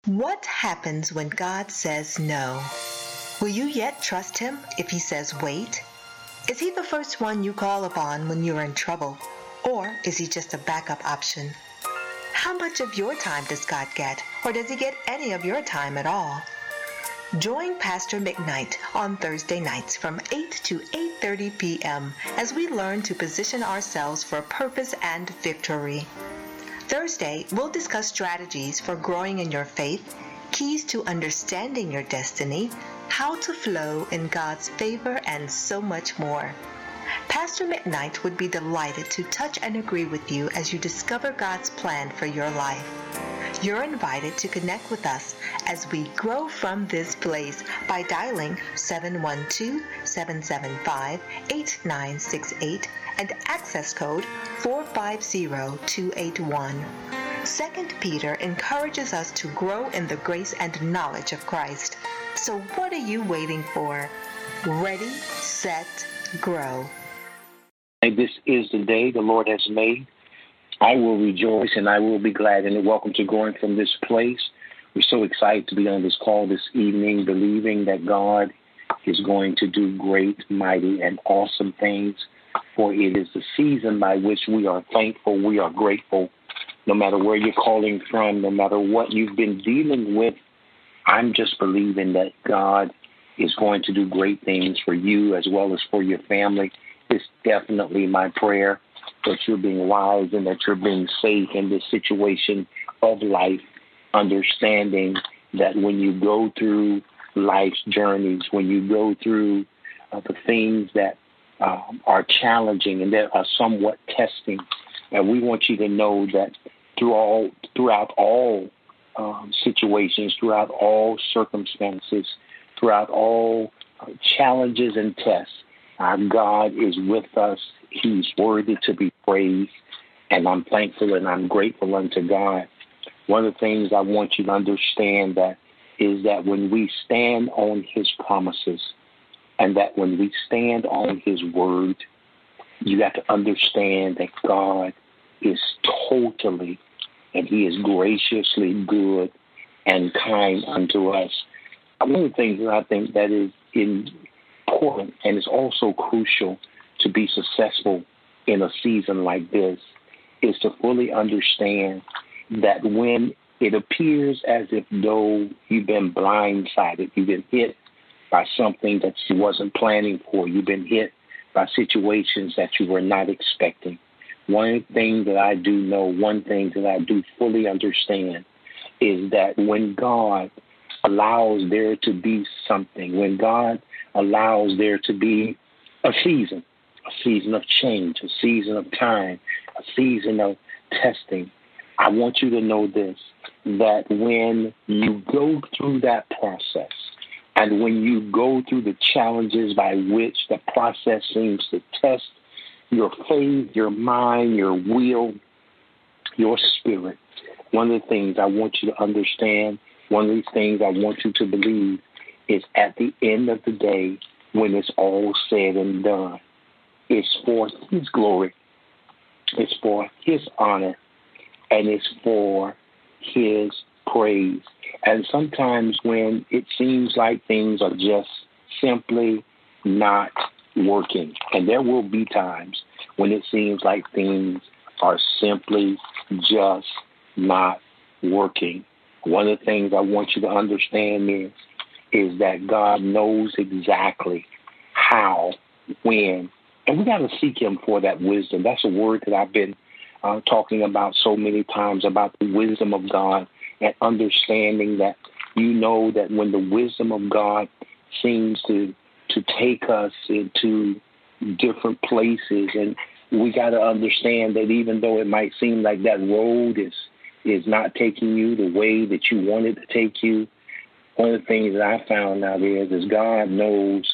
What happens when God says no? Will you yet trust him if he says wait? Is he the first one you call upon when you're in trouble? Or is he just a backup option? How much of your time does God get? Or does he get any of your time at all? Join Pastor McKnight on Thursday nights from 8 to 8:30 p.m. as we learn to position ourselves for purpose and victory. Thursday, we'll discuss strategies for growing in your faith, keys to understanding your destiny, how to flow in God's favor, and so much more. Pastor McKnight would be delighted to touch and agree with you as you discover God's plan for your life. You're invited to connect with us as we grow from this place by dialing 712-775-8968 and access code 450281. 2 Peter encourages us to grow in the grace and knowledge of Christ. So what are you waiting for? Ready, set, grow. This is the day the Lord has made. I will rejoice and I will be glad in it. Welcome to Growing from This Place. We're so excited to be on this call this evening, believing that God is going to do great, mighty, and awesome things. For it is the season by which we are thankful, we are grateful. No matter where you're calling from, no matter what you've been dealing with, I'm just believing that God is going to do great things for you as well as for your family. It's definitely my prayer that you're being wise and that you're being safe in this situation of life, understanding that when you go through life's journeys, when you go through the things that are challenging and that are somewhat testing, and we want you to know that throughout all situations, throughout all circumstances, throughout all challenges and tests, our God is with us. He's worthy to be praised, and I'm thankful and I'm grateful unto God. One of the things I want you to understand is that when we stand on his promises and that when we stand on his word, you got to understand that God is totally and he is graciously good and kind unto us. One of the things that I think that is important and is also crucial to be successful in a season like this is to fully understand that when it appears as if though you've been blindsided, you've been hit by something that you wasn't planning for, you've been hit by situations that you were not expecting. One thing that I do know, one thing that I do fully understand is that when God allows there to be something, when God allows there to be a season of change, a season of time, a season of testing, I want you to know this, that when you go through that process and when you go through the challenges by which the process seems to test your faith, your mind, your will, your spirit, one of the things I want you to understand, one of these things I want you to believe is at the end of the day, when it's all said and done, it's for his glory, it's for his honor, and it's for his praise. And sometimes when it seems like things are just simply not working, and there will be times when it seems like things are simply just not working. One of the things I want you to understand is that God knows exactly how, when, and we got to seek him for that wisdom. That's a word that I've been talking about so many times, about the wisdom of God and understanding that you know that when the wisdom of God seems to take us into different places, and we got to understand that even though it might seem like that road is not taking you the way that you wanted to take you, one of the things that I found out is God knows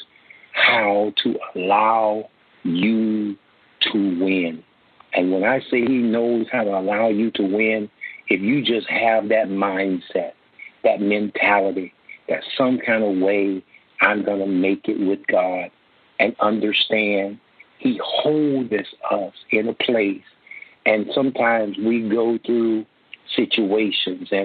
how to allow you to win. And when I say he knows how to allow you to win, if you just have that mindset, that mentality, that some kind of way I'm going to make it with God, and understand he holds us in a place. And sometimes we go through situations and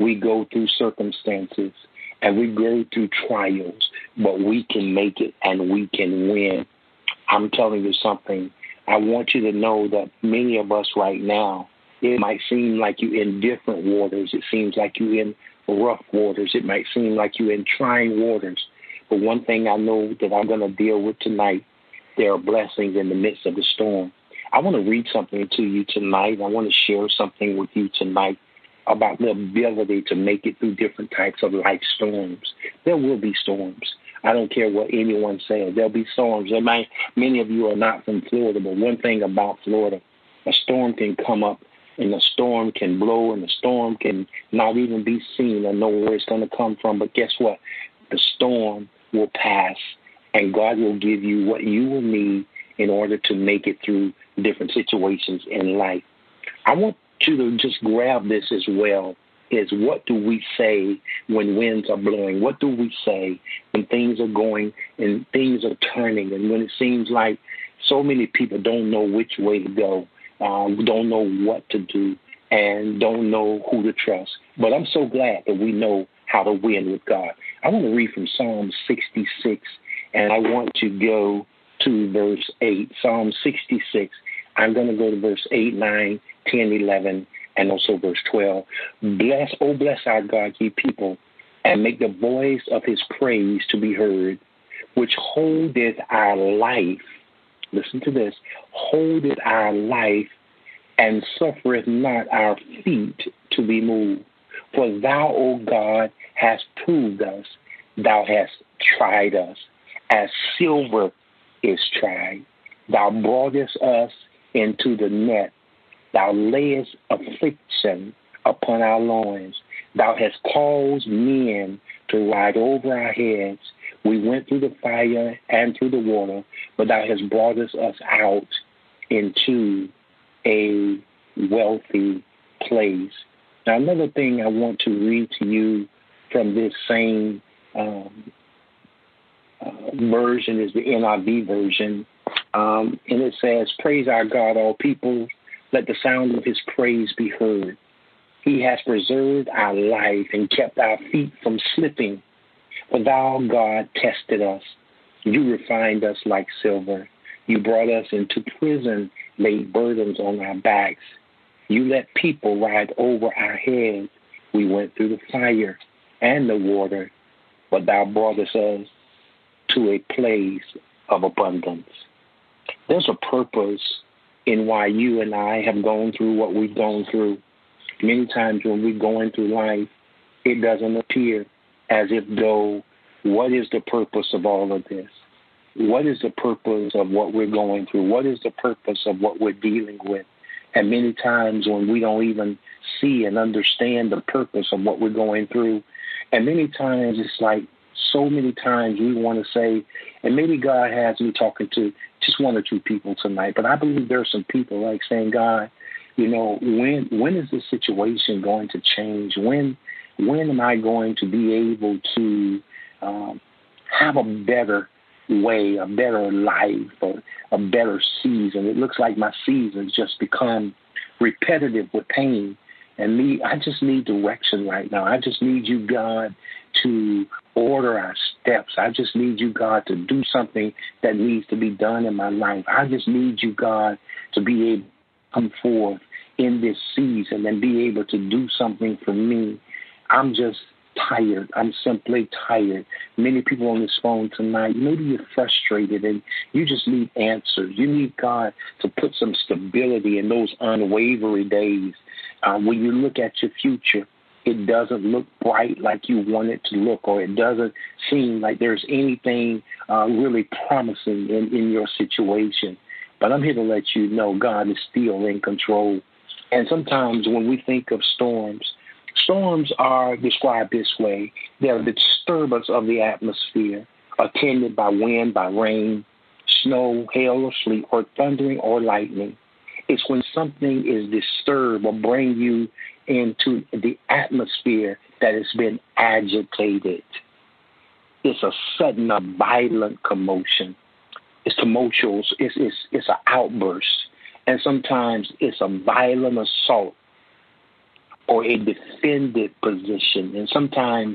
We go through circumstances and we go through trials, but we can make it and we can win. I'm telling you something. I want you to know that many of us right now, it might seem like you're in different waters. It seems like you're in rough waters. It might seem like you're in trying waters. But one thing I know that I'm going to deal with tonight, there are blessings in the midst of the storm. I want to read something to you tonight. I want to share something with you tonight about the ability to make it through different types of life storms. There will be storms. I don't care what anyone says. There'll be storms. Many of you are not from Florida, but one thing about Florida, a storm can come up and a storm can blow and the storm can not even be seen or know where it's going to come from. But guess what? The storm will pass and God will give you what you will need in order to make it through different situations in life. I want you to just grab this as well. Is what do we say when winds are blowing? What do we say when things are going and things are turning and when it seems like so many people don't know which way to go, don't know what to do, and don't know who to trust? But I'm so glad that we know how to win with God. I want to read from Psalm 66, and I want to go to verse 8. Psalm 66. I'm going to go to verse 8, 9, 10, 11. And also verse 12, bless our God, ye people, and make the voice of his praise to be heard, which holdeth our life. Listen to this. Holdeth our life, and suffereth not our feet to be moved. For thou, O God, hast proved us. Thou hast tried us, as silver is tried. Thou broughtest us into the net. Thou layest affliction upon our loins. Thou hast caused men to ride over our heads. We went through the fire and through the water, but thou hast brought us out into a wealthy place. Now, another thing I want to read to you from this same version is the NIV version. And it says, praise our God, all people. Let the sound of his praise be heard. He has preserved our life and kept our feet from slipping. For thou, God, tested us. You refined us like silver. You brought us into prison, laid burdens on our backs. You let people ride over our heads. We went through the fire and the water, but thou broughtest us to a place of abundance. There's a purpose in why you and I have gone through what we've gone through. Many times when we're going through life, it doesn't appear as if though, what is the purpose of all of this? What is the purpose of what we're going through? What is the purpose of what we're dealing with? And many times when we don't even see and understand the purpose of what we're going through, and many times it's like so many times we want to say, and maybe God has me talking to just one or two people tonight, but I believe there are some people like saying, God, you know, when is this situation going to change? When am I going to be able to have a better way, a better life, or a better season? It looks like my seasons just become repetitive with pain. And I just need direction right now. I just need you, God, to order our steps. I just need you, God, to do something that needs to be done in my life. I just need you, God, to be able to come forth in this season and be able to do something for me. I'm just tired. I'm simply tired. Many people on this phone tonight, maybe you're frustrated and you just need answers. You need God to put some stability in those unwavering days. When you look at your future, it doesn't look bright like you want it to look, or it doesn't seem like there's anything really promising in your situation. But I'm here to let you know God is still in control. And sometimes when we think of storms, storms are described this way. They're the disturbance of the atmosphere, attended by wind, by rain, snow, hail, or sleet, or thundering or lightning. It's when something is disturbed or bring you into the atmosphere that has been agitated. It's a sudden, a violent commotion. It's tumultuous. It's an outburst. And sometimes it's a violent assault or a defended position. And sometimes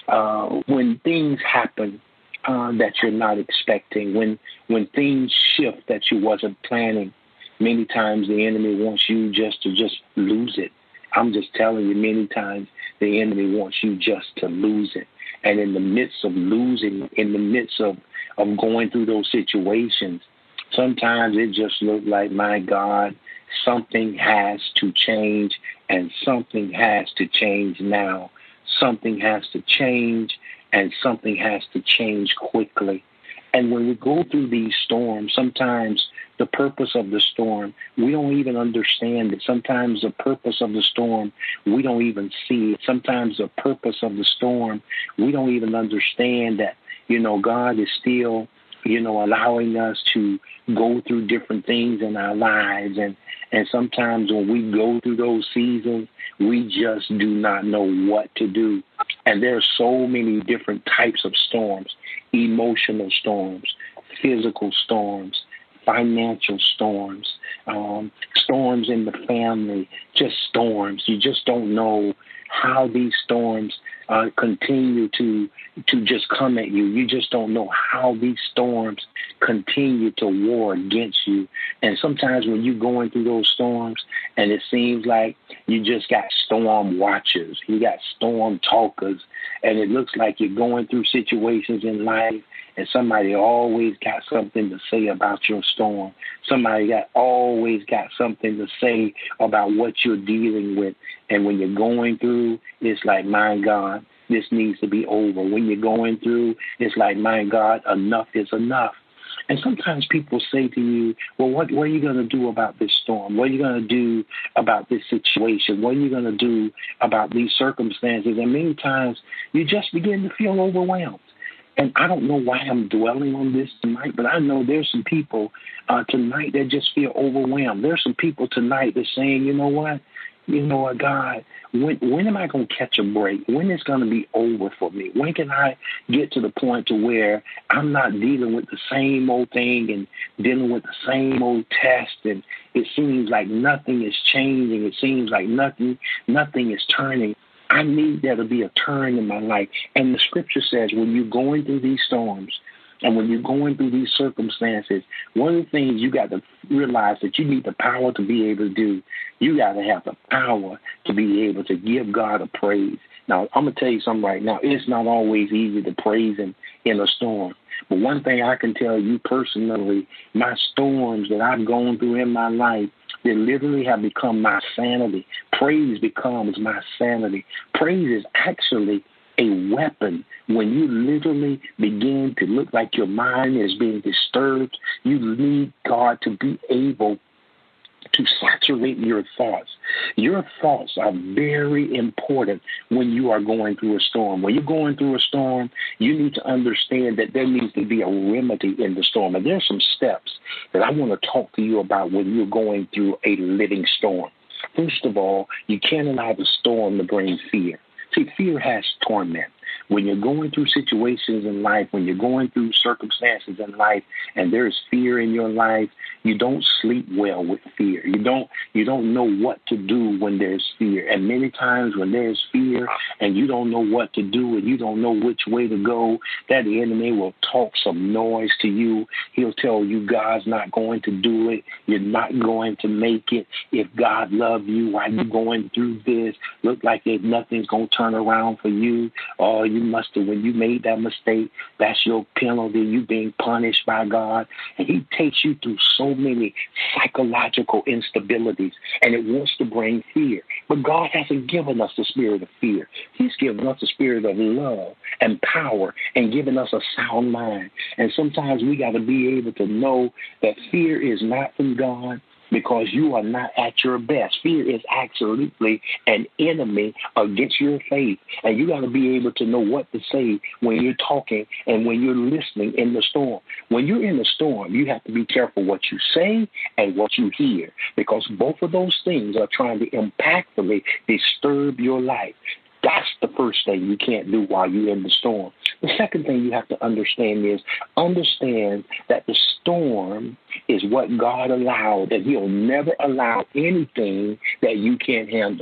when things happen that you're not expecting, when things shift that you wasn't planning, many times the enemy wants you just to lose it. I'm just telling you, many times the enemy wants you just to lose it. And in the midst of losing, in the midst of going through those situations, sometimes it just looks like, my God, something has to change, and something has to change now. Something has to change, and something has to change quickly. And when we go through these storms, sometimes the purpose of the storm, we don't even understand it. Sometimes the purpose of the storm, we don't even see it. Sometimes the purpose of the storm, we don't even understand that, God is still, allowing us to go through different things in our lives. And sometimes when we go through those seasons, we just do not know what to do. And there are so many different types of storms: emotional storms, physical storms, financial storms, storms in the family, just storms. You just don't know how these storms continue to just come at you. You just don't know how these storms continue to war against you. And sometimes when you're going through those storms and it seems like you just got storm watchers, you got storm talkers, and it looks like you're going through situations in life and somebody always got something to say about your storm. Somebody always got something to say about what you're dealing with. And when you're going through, it's like, my God, this needs to be over. When you're going through, it's like, my God, enough is enough. And sometimes people say to you, well, what are you going to do about this storm? What are you going to do about this situation? What are you going to do about these circumstances? And many times you just begin to feel overwhelmed. And I don't know why I'm dwelling on this tonight, but I know there's some people tonight that just feel overwhelmed. There's some people tonight that saying, you know what, God, when am I going to catch a break? When is going to be over for me? When can I get to the point to where I'm not dealing with the same old thing and dealing with the same old test, and it seems like nothing is changing. It seems like nothing is turning. I need there to be a turn in my life. And the scripture says when you're going through these storms and when you're going through these circumstances, one of the things you got to realize that you need the power to be able to do, you got to have the power to be able to give God a praise. Now, I'm going to tell you something right now. It's not always easy to praise Him in a storm. But one thing I can tell you personally, my storms that I've gone through in my life, they literally have become my sanity. Praise becomes my sanity. Praise is actually a weapon. When you literally begin to look like your mind is being disturbed, you need God to be able to saturate your thoughts. Your thoughts are very important when you are going through a storm. When you're going through a storm, you need to understand that there needs to be a remedy in the storm. And there's some steps that I want to talk to you about when you're going through a living storm. First of all, you can't allow the storm to bring fear. See, fear has torment. When you're going through situations in life, when you're going through circumstances in life, and there's fear in your life, you don't sleep well with fear. You don't know what to do when there's fear. And many times when there's fear and you don't know what to do and you don't know which way to go, that enemy will talk some noise to you. He'll tell you God's not going to do it. You're not going to make it. If God loved you, why are you going through this? Look like nothing's going to turn around for you. Oh, you must have, when you made that mistake, that's your penalty. You being punished by God. And He takes you through so many psychological instabilities, and it wants to bring fear. But God hasn't given us the spirit of fear. He's given us the spirit of love and power and given us a sound mind. And sometimes we got to be able to know that fear is not from God, because you are not at your best. Fear is absolutely an enemy against your faith. And you got to be able to know what to say when you're talking and when you're listening in the storm. When you're in the storm, you have to be careful what you say and what you hear, because both of those things are trying to impactfully disturb your life. That's the first thing you can't do while you're in the storm. The second thing you have to understand is understand that the storm is what God allowed, and He'll never allow anything that you can't handle.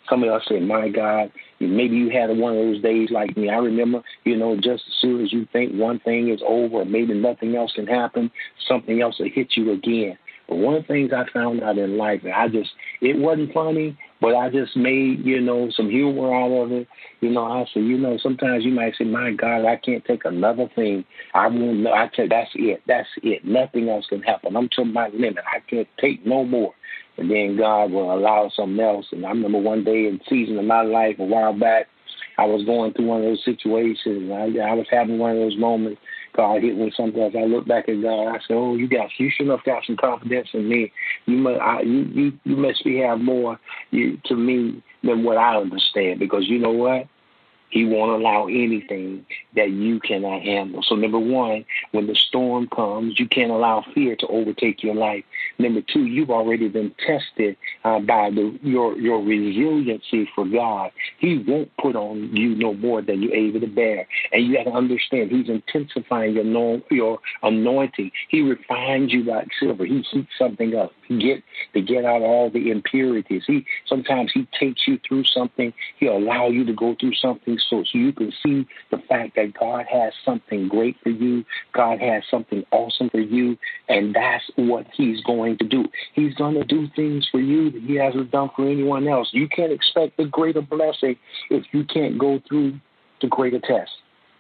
Some of us say, my God, maybe you had one of those days like me. I remember, just as soon as you think one thing is over or maybe nothing else can happen, something else will hit you again. But one of the things I found out in life, it wasn't funny, but I just made, some humor out of it. I said, sometimes you might say, my God, I can't take another thing. I won't know. I tell you, that's it. That's it. Nothing else can happen. I'm to my limit. I can't take no more. And then God will allow something else. And I remember one day in season of my life a while back, I was going through one of those situations. I was having one of those moments. God hit me with something else. I look back at God. I said, "Oh, you should have got some confidence in me. You must have more to me than what I understand, because you know what? He won't allow anything that you cannot handle." So number one, when the storm comes, you can't allow fear to overtake your life. Number two, you've already been tested by your resiliency for God. He won't put on you no more than you're able to bear. And you got to understand, he's intensifying your anointing. He refines you like silver. He heats something up to get out all the impurities. Sometimes he takes you through something. He'll allow you to go through something so you can see the fact that God has something great for you. God has something awesome for you, and that's what he's going to do. He's going to do things for you that he hasn't done for anyone else. You can't expect a greater blessing if you can't go through the greater test.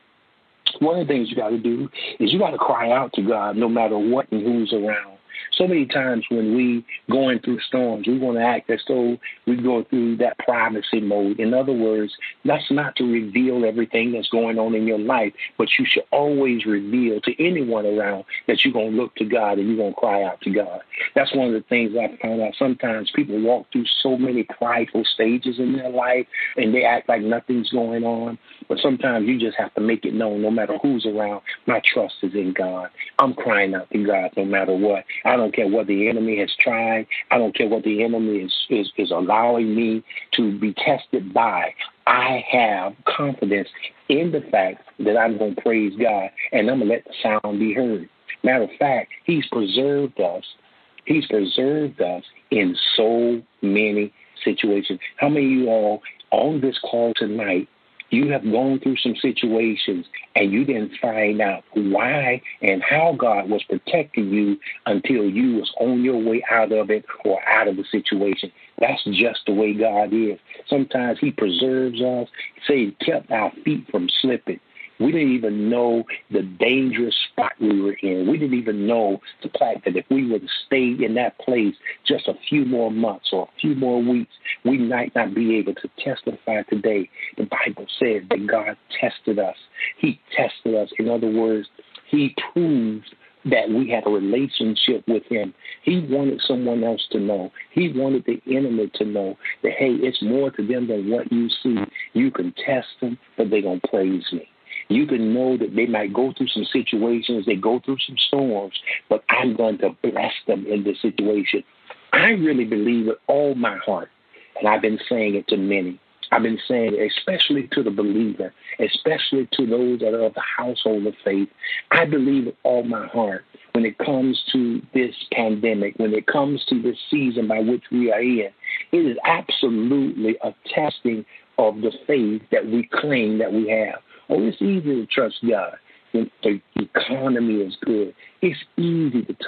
One of the things you got to do is you got to cry out to God no matter what and who's around. So many times when we going through storms, we want to act as though we go through that privacy mode. In other words, that's not to reveal everything that's going on in your life, but you should always reveal to anyone around that you're going to look to God and you're going to cry out to God. That's one of the things I found out. Sometimes people walk through so many prideful stages in their life and they act like nothing's going on. But sometimes you just have to make it known, no matter who's around, my trust is in God. I'm crying out to God no matter what. I don't care what the enemy has tried. I don't care what the enemy is allowing me to be tested by. I have confidence in the fact that I'm going to praise God, and I'm going to let the sound be heard. Matter of fact, he's preserved us. He's preserved us in so many situations. How many of you all on this call tonight, you have gone through some situations and you didn't find out why and how God was protecting you until you was on your way out of it or out of the situation? That's just the way God is. Sometimes he preserves us. Say he kept our feet from slipping. We didn't even know the dangerous spot we were in. We didn't even know the fact that if we were to stay in that place just a few more months or a few more weeks, we might not be able to testify today. The Bible says that God tested us. He tested us. In other words, he proved that we had a relationship with him. He wanted someone else to know. He wanted the enemy to know that, hey, it's more to them than what you see. You can test them, but they're going to praise me. You can know that they might go through some situations, they go through some storms, but I'm going to bless them in this situation. I really believe with all my heart, and I've been saying it to many. I've been saying it especially to the believer, especially to those that are of the household of faith. I believe with all my heart when it comes to this pandemic, when it comes to this season by which we are in, it is absolutely a testing of the faith that we claim that we have. Oh, it's easy to trust God when the economy is good. It's easy to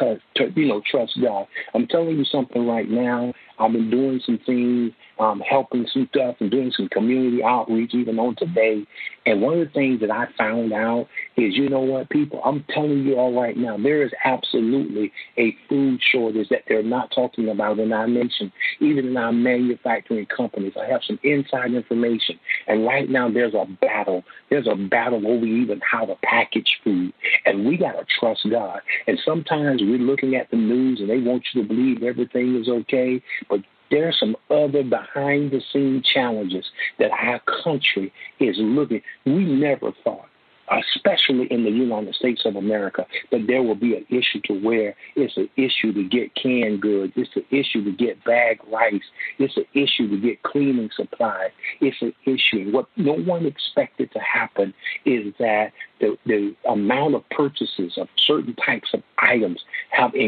trust God. I'm telling you something right now. I've been doing some things, helping some stuff and doing some community outreach even on today. And one of the things that I found out is, you know what, people, I'm telling you all right now, there is absolutely a food shortage that they're not talking about in our nation, even in our manufacturing companies. I have some inside information. And right now there's a battle. There's a battle over even how to package food. And we got to trust God. And sometimes we're looking at the news and they want you to believe everything is okay, but there are some other behind-the-scenes challenges that our country is looking. We never thought, especially in the United States of America, that there will be an issue to where it's an issue to get canned goods. It's an issue to get bagged rice. It's an issue to get cleaning supplies. It's an issue. What no one expected to happen is that the amount of purchases of certain types of items have increased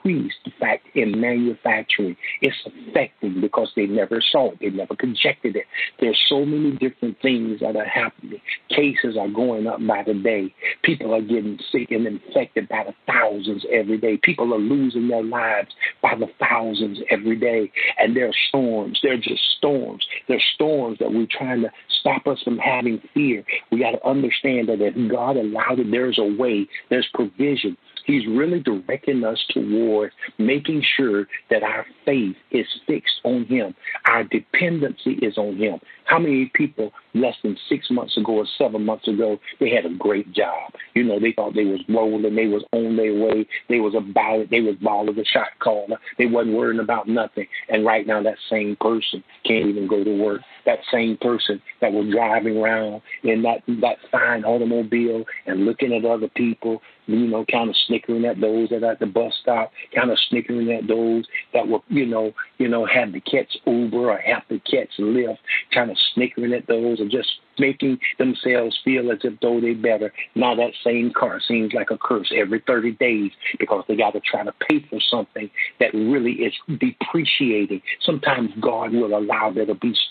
increased, in fact, in manufacturing. It's affecting because they never saw it. They never projected it. There's so many different things that are happening. Cases are going up by the day. People are getting sick and infected by the thousands every day. People are losing their lives by the thousands every day. And there are storms. They're just storms. They're storms that we're trying to stop us from having fear. We got to understand that if God allowed it, there's a way, there's provision. He's really directing us toward making sure that our faith is fixed on him. Our dependency is on him. How many people less than 6 months ago or 7 months ago, they had a great job. You know, they thought they was rolling, they was on their way, they was about it, they was balling the shot caller, they wasn't worrying about nothing. And right now that same person can't even go to work. That same person that was driving around in that fine automobile and looking at other people, you know, kind of snickering at those that are at the bus stop, kind of snickering at those that were, had to catch Uber or have to catch Lyft, kind of snickering at those or just making themselves feel as if though they better. Now that same car seems like a curse every 30 days because they got to try to pay for something that really is depreciating. Sometimes God will allow there to be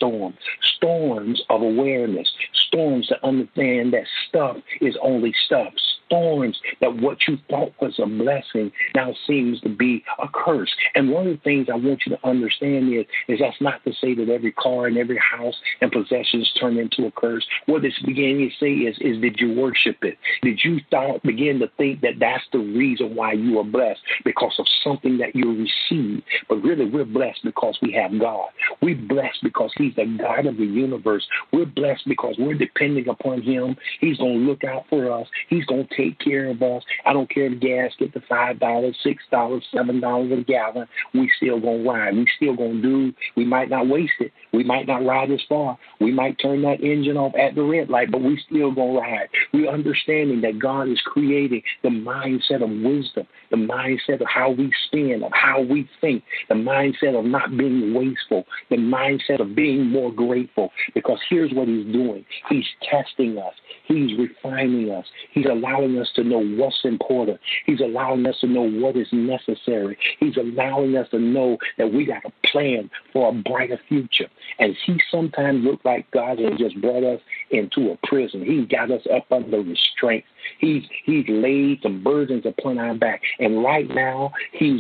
storms of awareness, storms to understand that stuff is only stuff. Storms that what you thought was a blessing now seems to be a curse. And one of the things I want you to understand is that's not to say that every car and every house and possessions turn into a curse. What it's beginning to say is did you worship it? Did you begin to think that that's the reason why you are blessed because of something that you received? But really, we're blessed because we have God. We're blessed because he's the God of the universe. We're blessed because we're depending upon him. He's going to look out for us. He's going to take care of us. I don't care if gas get to $5, $6, $7 a gallon. We still going to ride. We still going to do. We might not waste it. We might not ride as far. We might turn that engine off at the red light, but we still going to ride. We're understanding that God is creating the mindset of wisdom, the mindset of how we spend, of how we think, the mindset of not being wasteful, the mindset of being more grateful. Because here's what he's doing. He's testing us. He's refining us. He's allowing us to know what's important. He's allowing us to know what is necessary. He's allowing us to know that we got a plan for a brighter future. And he sometimes looks like God has just brought us into a prison. He's got us up under restraint. He's laid some burdens upon our back. And right now, he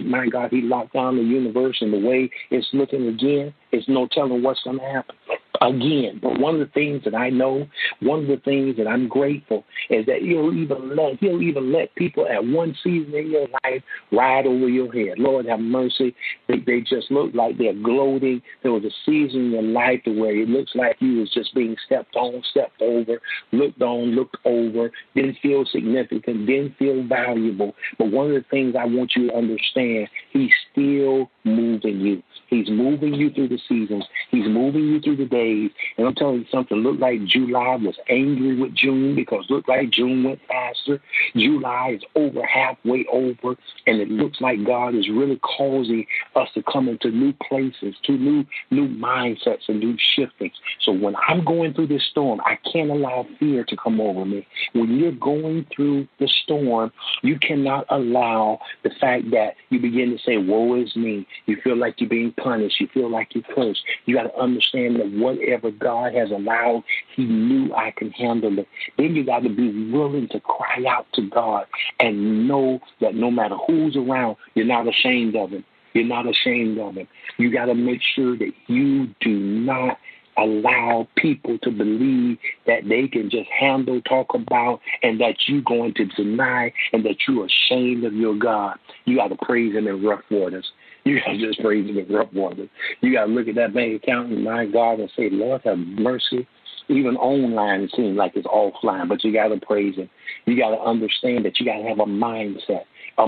locked down the universe, and the way it's looking again, it's no telling what's going to happen again. But one of the things that I know, one of the things that I'm grateful is that he'll even let people at one season in your life ride over your head. Lord have mercy. They just look like they're gloating. There was a season in your life where it looks like you was just being stepped on, stepped over, looked on, looked over, didn't feel significant, didn't feel valuable. But one of the things I want you to understand, he's still moving you. He's moving you through the seasons. He's moving you through the days. And I'm telling you something, look like July was angry with June because look like June went faster. July is over halfway over, and it looks like God is really causing us to come into new places, to new mindsets and new shiftings. So when I'm going through this storm, I can't allow fear to come over me. When you're going through the storm, you cannot allow the fact that you begin to say, woe is me. You feel like you're being punished. You feel like you're cursed. You got to understand that whatever God has allowed, he knew I can handle it. Then you got to be willing to cry out to God and know that no matter who's around, you're not ashamed of him. You're not ashamed of him. You got to make sure that you do not allow people to believe that they can just handle, talk about, and that you're going to deny and that you're ashamed of your God. You got to praise him in rough waters. You got to just praise him in rough waters. You got to look at that bank account and my God and say, Lord, have mercy. Even online, it seems like it's offline, but you got to praise him. You got to understand that you got to have a mindset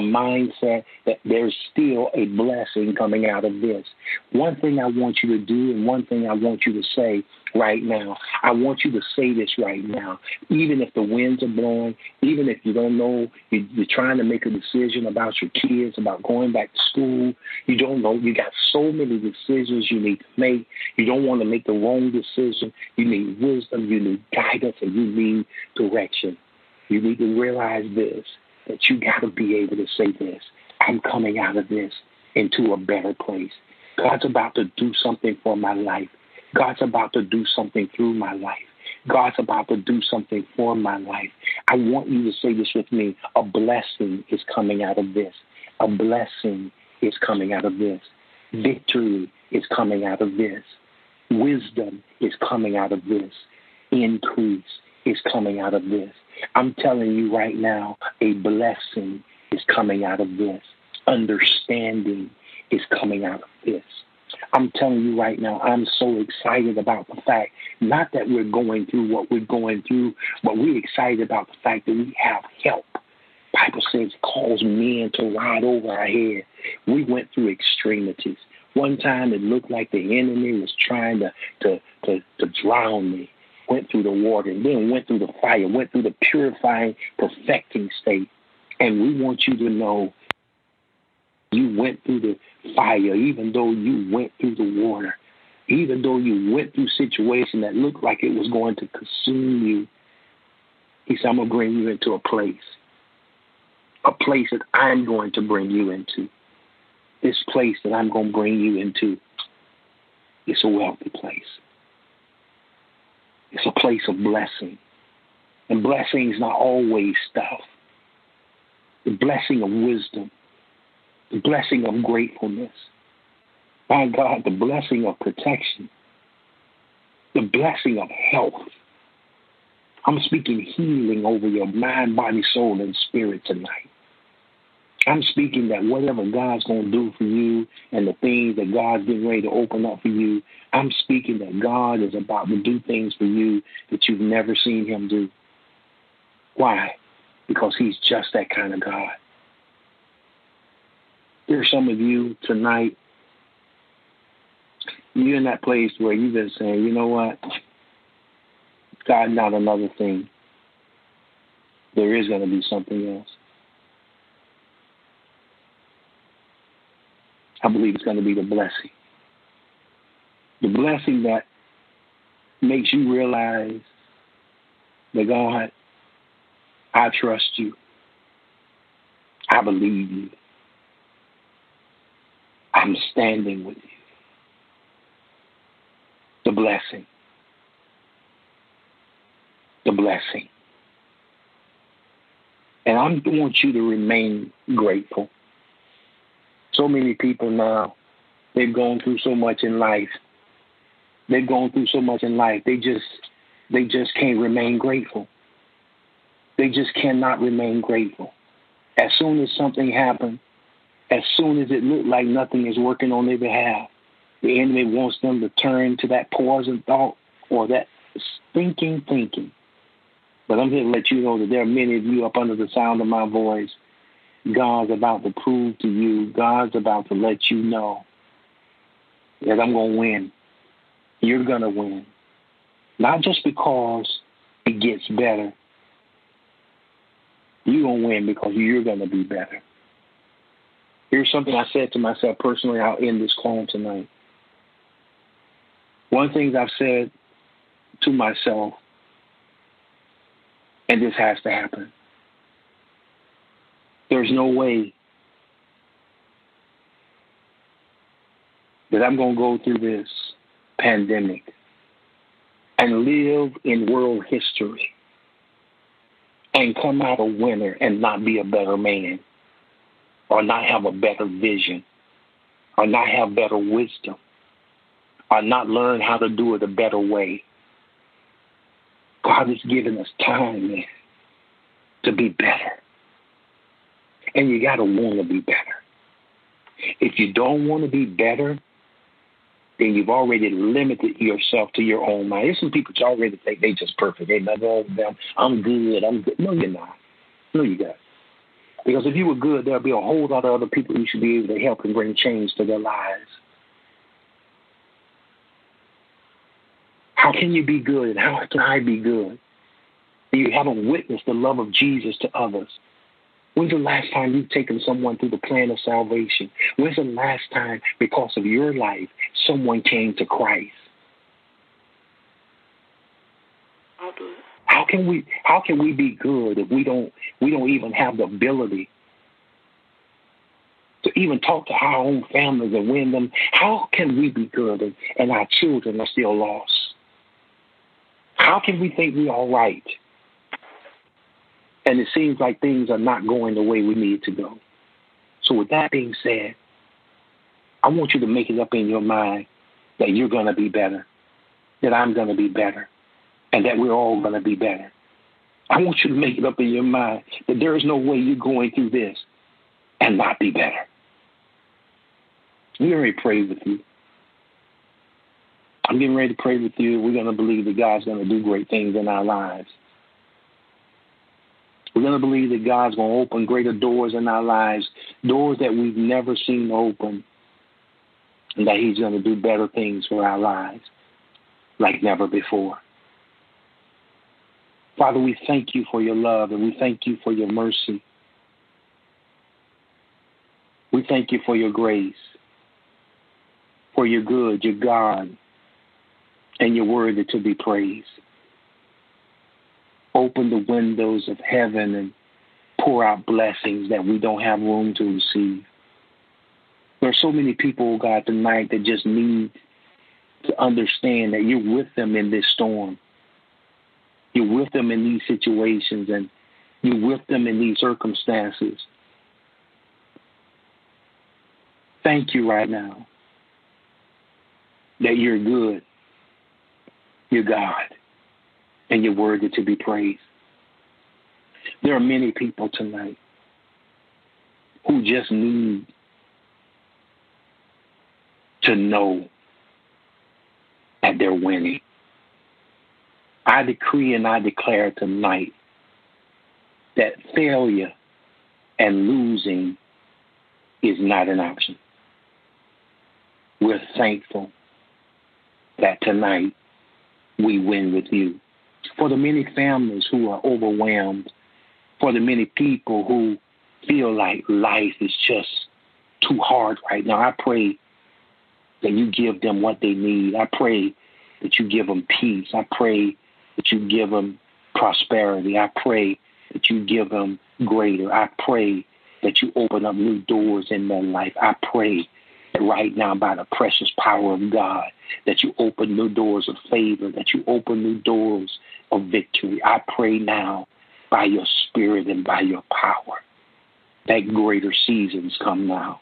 that there's still a blessing coming out of this. One thing I want you to do and one thing I want you to say right now, I want you to say this right now. Even if the winds are blowing, even if you don't know, you're trying to make a decision about your kids, about going back to school, you don't know, you got so many decisions you need to make. You don't want to make the wrong decision. You need wisdom, you need guidance, and you need direction. You need to realize this, that you got to be able to say this. I'm coming out of this into a better place. God's about to do something for my life. God's about to do something through my life. God's about to do something for my life. I want you to say this with me. A blessing is coming out of this. A blessing is coming out of this. Victory is coming out of this. Wisdom is coming out of this. Increase is coming out of this. I'm telling you right now, a blessing is coming out of this. Understanding is coming out of this. I'm telling you right now, I'm so excited about the fact, not that we're going through what we're going through, but we're excited about the fact that we have help. Bible says it calls men to ride over our head. We went through extremities. One time it looked like the enemy was trying to drown me. Went through the water and then went through the fire, went through the purifying, perfecting state. And we want you to know you went through the fire, even though you went through the water, even though you went through situation that looked like it was going to consume you. He said, I'm going to bring you into a place that I'm going to bring you into. This place that I'm going to bring you into is a wealthy place. It's a place of blessing. And blessing is not always stuff. The blessing of wisdom, the blessing of gratefulness. My God, the blessing of protection, the blessing of health. I'm speaking healing over your mind, body, soul, and spirit tonight. I'm speaking that whatever God's going to do for you and the things that God's getting ready to open up for you, I'm speaking that God is about to do things for you that you've never seen him do. Why? Because he's just that kind of God. There's some of you tonight, you're in that place where you've been saying, you know what? God, not another thing. There is going to be something else. I believe it's going to be the blessing. The blessing that makes you realize that, God, I trust you. I believe you. I'm standing with you. The blessing. The blessing. And I want you to remain grateful. So many people now, they've gone through so much in life. They've gone through so much in life. They just can't remain grateful. They just cannot remain grateful. As soon as something happens, as soon as it looks like nothing is working on their behalf, the enemy wants them to turn to that poison thought or that stinking thinking. But I'm here to let you know that there are many of you up under the sound of my voice. God's about to prove to you, God's about to let you know that I'm going to win. You're going to win. Not just because it gets better. You're going to win because you're going to be better. Here's something I said to myself personally. I'll end this call tonight. One of the things I've said to myself, and this has to happen. There's no way that I'm going to go through this pandemic and live in world history and come out a winner and not be a better man or not have a better vision or not have better wisdom or not learn how to do it a better way. God has given us time, man, to be better. And you got to want to be better. If you don't want to be better, then you've already limited yourself to your own mind. There's some people that already think they just perfect. Ain't nothing wrong with them. I'm good. No, you're not. No, you got. Because if you were good, there'll be a whole lot of other people you should be able to help and bring change to their lives. How can you be good and how can I be good? You haven't witnessed the love of Jesus to others. When's the last time you've taken someone through the plan of salvation? When's the last time, because of your life, someone came to Christ? I'll do it. How can we be good if we don't even have the ability to even talk to our own families and win them. How can we be good and our children are still lost? How can we think we're all right? And it seems like things are not going the way we need to go. So with that being said, I want you to make it up in your mind that you're going to be better, that I'm going to be better, and that we're all going to be better. I want you to make it up in your mind that there is no way you're going through this and not be better. I'm getting ready to pray with you. I'm getting ready to pray with you. We're going to believe that God's going to do great things in our lives. We're going to believe that God's going to open greater doors in our lives, doors that we've never seen open, and that he's going to do better things for our lives like never before. Father, we thank you for your love, and we thank you for your mercy. We thank you for your grace, for your good, your God, and you're worthy to be praised. Open the windows of heaven and pour out blessings that we don't have room to receive. There are so many people, God, tonight that just need to understand that you're with them in this storm. You're with them in these situations, and you're with them in these circumstances. Thank you right now that you're good, you're God, and you're worthy to be praised. There are many people tonight who just need to know that they're winning. I decree and I declare tonight that failure and losing is not an option. We're thankful that tonight we win with you. For the many families who are overwhelmed, for the many people who feel like life is just too hard right now, I pray that you give them what they need. I pray that you give them peace. I pray that you give them prosperity. I pray that you give them greater. I pray that you open up new doors in their life. I pray that right now, by the precious power of God, that you open new doors of favor, that you open new doors of victory. I pray now, by your spirit and by your power, that greater seasons come now,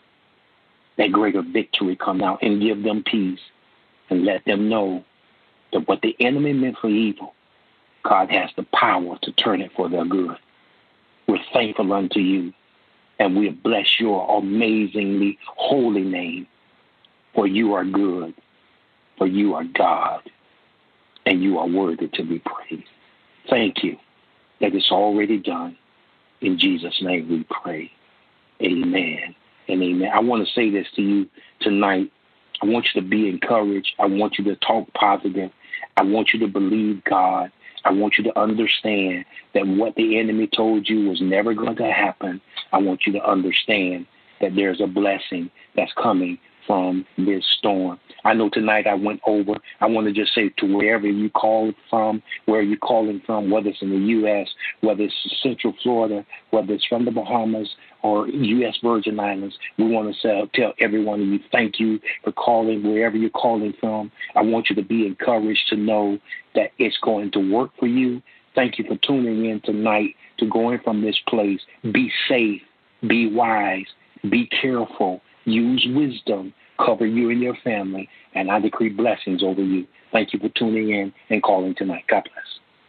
that greater victory come now, and give them peace and let them know that what the enemy meant for evil, God has the power to turn it for their good. We're thankful unto you, and we bless your amazingly holy name, for you are good, for you are God, and you are worthy to be praised. Thank you that it's already done. In Jesus' name we pray. Amen and amen. I want to say this to you tonight. I want you to be encouraged. I want you to talk positive. I want you to believe God. I want you to understand that what the enemy told you was never going to happen. I want you to understand that there's a blessing that's coming from this storm. I know tonight I went over. I want to just say to wherever you call from, where you're calling from, whether it's in the U.S., whether it's Central Florida, whether it's from the Bahamas or U.S. Virgin Islands, we want to tell every one of you, thank you for calling wherever you're calling from. I want you to be encouraged to know that it's going to work for you. Thank you for tuning in tonight to going from this place. Be safe, be wise, be careful, use wisdom, cover you and your family, and I decree blessings over you. Thank you for tuning in and calling tonight. God bless.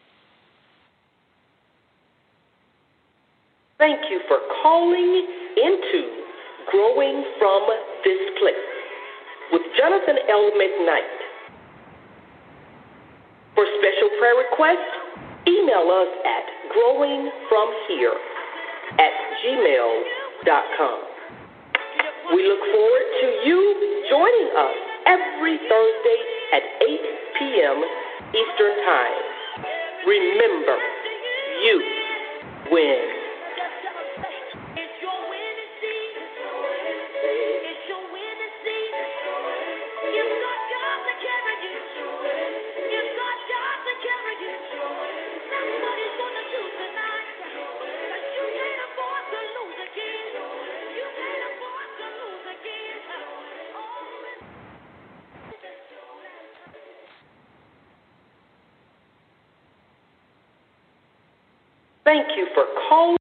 Thank you for calling into Growing from This Place with Jonathan L. McKnight. For special prayer requests, email us at growingfromhere@gmail.com. We look forward to you joining us every Thursday at 8 p.m. Eastern Time. Remember, you win. Somebody's gonna do tonight, 'cause you can't afford to lose again. You can't afford Thank you for calling